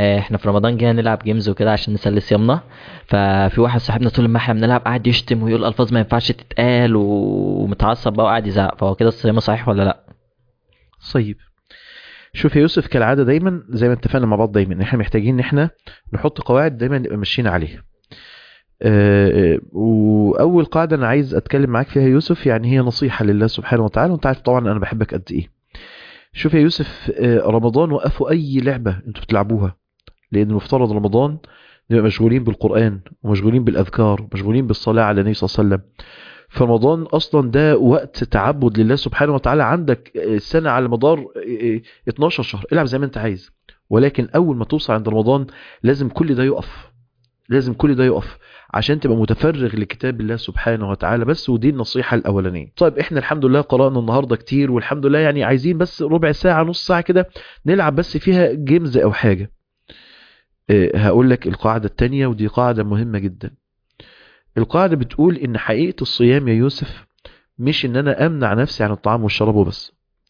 احنا في رمضان جينا نلعب جيمز وكده عشان نسلي صيامنا. ففي واحد صاحبنا طول ما احنا بنلعب قاعد يشتم ويقول الفاظ ما ينفعش تتقال ومتعصب بقى وقاعد يزعق، فهو كده الصيام صحيح ولا لا؟ طيب، شوف يا يوسف، كالعاده دايما زي ما اتفقنا مع بعض دايما ان احنا محتاجين ان احنا نحط قواعد دايما نبقى ماشيين عليها. واول قاعده انا عايز اتكلم معاك فيها يا يوسف، يعني هي نصيحه لله سبحانه وتعالى، وانت عارف طبعا انا بحبك قد ايه. شوف يا يوسف، رمضان وقفوا اي لعبه انتوا بتلعبوها، لان المفترض رمضان نبقى مشغولين بالقران ومشغولين بالاذكار ومشغولين بالصلاه على النبي صلى الله عليه وسلم. فرمضان اصلا ده وقت تعبد لله سبحانه وتعالى. عندك السنه على مدار 12 شهر، العب زي ما انت عايز، ولكن اول ما توصل عند رمضان لازم كل ده يقف، لازم كل ده يقف عشان تبقى متفرغ لكتاب الله سبحانه وتعالى بس. ودي النصيحة الأولانية. طيب، احنا الحمد لله قرأنا النهاردة كتير والحمد لله، يعني عايزين بس ربع ساعة نص ساعة كده نلعب بس فيها جيمز أو حاجة. هقول لك القاعدة التانية، ودي قاعدة مهمة جدا. القاعدة بتقول إن حقيقة الصيام يا يوسف مش إن أنا أمنع نفسي عن الطعام والشراب وبس،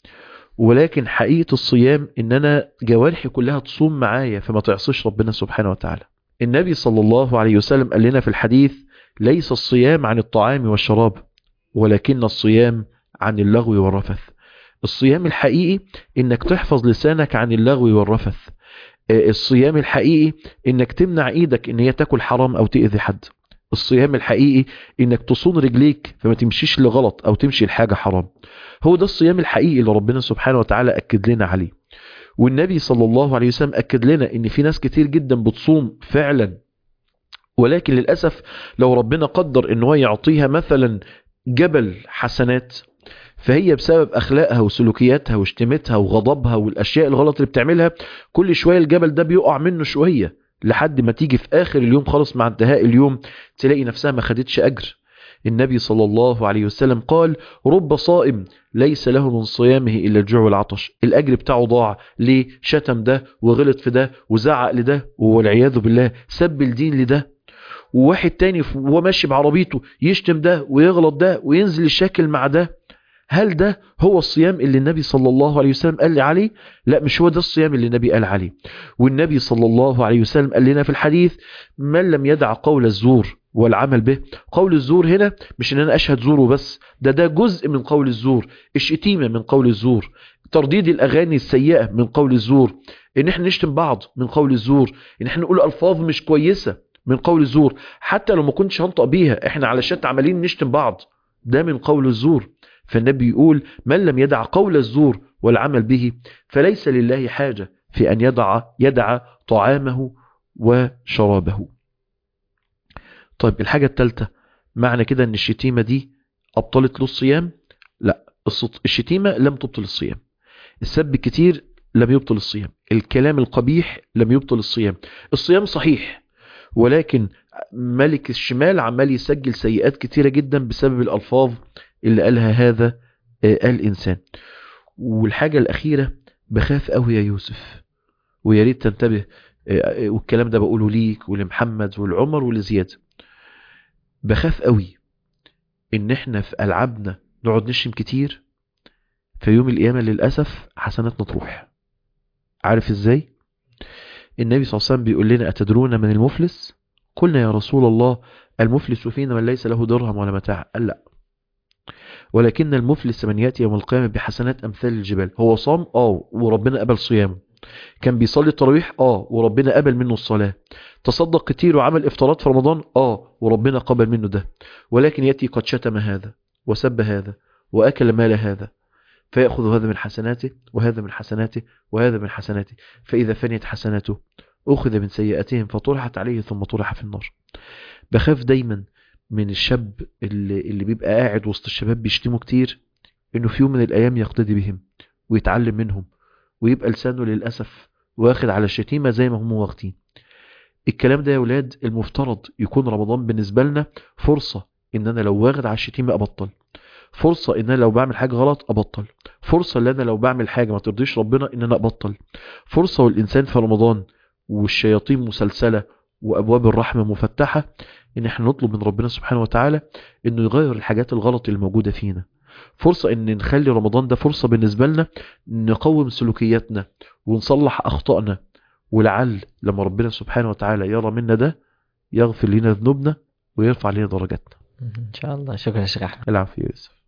ولكن حقيقة الصيام إن أنا جوارحي كلها تصوم معايا فما تعصيش ربنا سبحانه وتعالى. النبي صلى الله عليه وسلم قال لنا في الحديث: ليس الصيام عن الطعام والشراب، ولكن الصيام عن اللغو والرفث. الصيام الحقيقي إنك تحفظ لسانك عن اللغو والرفث. الصيام الحقيقي إنك تمنع إيدك إن هي تاكل حرام أو تأذي حد. الصيام الحقيقي إنك تصون رجليك فما تمشيش لغلط أو تمشي لحاجة حرام. هو ده الصيام الحقيقي اللي ربنا سبحانه وتعالى أكد لنا عليه. والنبي صلى الله عليه وسلم أكد لنا إن في ناس كتير جدا بتصوم فعلا، ولكن للأسف لو ربنا قدر إن هو يعطيها مثلا جبل حسنات، فهي بسبب أخلاقها وسلوكياتها وشتمتها وغضبها والأشياء الغلط اللي بتعملها، كل شوية الجبل ده بيقع منه شوية لحد ما تيجي في آخر اليوم خالص مع انتهاء اليوم تلاقي نفسها ما خدتش أجر. النبي صلى الله عليه وسلم قال: رب صائم ليس له من صيامه إلا الجوع والعطش. الأجر بتاعه ضاع. ليه؟ شتم ده وغلط في ده وزعق لده والعياذ بالله سب الدين لده. وواحد تاني وهو ماشي بعربيته يشتم ده ويغلط ده وينزل الشكل مع ده. هل ده هو الصيام اللي النبي صلى الله عليه وسلم قال لي عليه؟ لا، مش هو ده الصيام اللي النبي قال عليه. والنبي صلى الله عليه وسلم قال لنا في الحديث: من لم يدع قول الزور والعمل به. قول الزور هنا مش ان انا اشهد زور وبس، ده جزء من قول الزور. الشتيمة من قول الزور، ترديد الاغاني السيئة من قول الزور، ان احنا نشتم بعض من قول الزور، ان احنا نقول الفاظ مش كويسة من قول الزور، حتى لو ما كنتش هنطق بيها احنا على الشات عمالين نشتم بعض، ده من قول الزور. فالنبي يقول: من لم يدع قول الزور والعمل به فليس لله حاجة في أن يدع طعامه وشرابه. طيب، الحاجة الثالثة، معنى كده أن الشتيمة دي أبطلت له الصيام؟ لا، الشتيمة لم تبطل الصيام. السب الكتير لم يبطل الصيام. الكلام القبيح لم يبطل الصيام. الصيام صحيح، ولكن ملك الشمال عمال يسجل سيئات كتيرة جدا بسبب الألفاظ اللي قالها هذا الإنسان. والحاجة الأخيرة، بخاف قوي يا يوسف، ويا ريت تنتبه، والكلام ده بقوله ليك ولمحمد ولعمر ولزياد. بخاف قوي إن احنا في ألعابنا نقعد نشتم كتير، في يوم القيامة للأسف حسناتنا تروح. عارف ازاي؟ النبي صلى الله عليه وسلم بيقول لنا: أتدرون من المفلس؟ قلنا يا رسول الله المفلس فينا من ليس له درهم ولا متاع. قال: لا، ولكن المفلس من يأتي يوم القيامة بحسنات أمثال الجبال. هو صام وربنا قبل صيامه، كان بيصلي التراويح وربنا قبل منه الصلاة، تصدق كتير وعمل افطارات في رمضان وربنا قبل منه ده، ولكن يأتي قد شتم هذا وسب هذا وأكل مال هذا، فيأخذ هذا من حسناته وهذا من حسناته وهذا من حسناته، فإذا فنيت حسناته أخذ من سيئاتهم فطرحت عليه ثم طرح في النار. بخاف دايما من الشاب اللي بيبقى قاعد وسط الشباب بيشتموا كتير، انه في يوم من الايام يقتدي بهم ويتعلم منهم، ويبقى لسانه للأسف واخد على الشتيمة زي ما هم واخدين. الكلام ده يا ولاد المفترض يكون رمضان بالنسبة لنا فرصة ان انا لو واخد على الشتيمة ابطل، فرصة ان انا لو بعمل حاجة غلط ابطل، فرصة ان انا لو بعمل حاجة ما ترضيش ربنا ان انا ابطل، فرصة والانسان في رمضان والشياطين مسلسلة وابواب الرحمة مفتحة ان احنا نطلب من ربنا سبحانه وتعالى انه يغير الحاجات الغلط اللي موجودة فينا. فرصة ان نخلي رمضان ده فرصة بالنسبة لنا نقوم سلوكياتنا ونصلح اخطائنا ولعل لما ربنا سبحانه وتعالى يرى منا ده يغفر لنا ذنوبنا ويرفع لنا درجاتنا. ان شاء الله. شكرا يا شيخ احمد. العفو يا يوسف.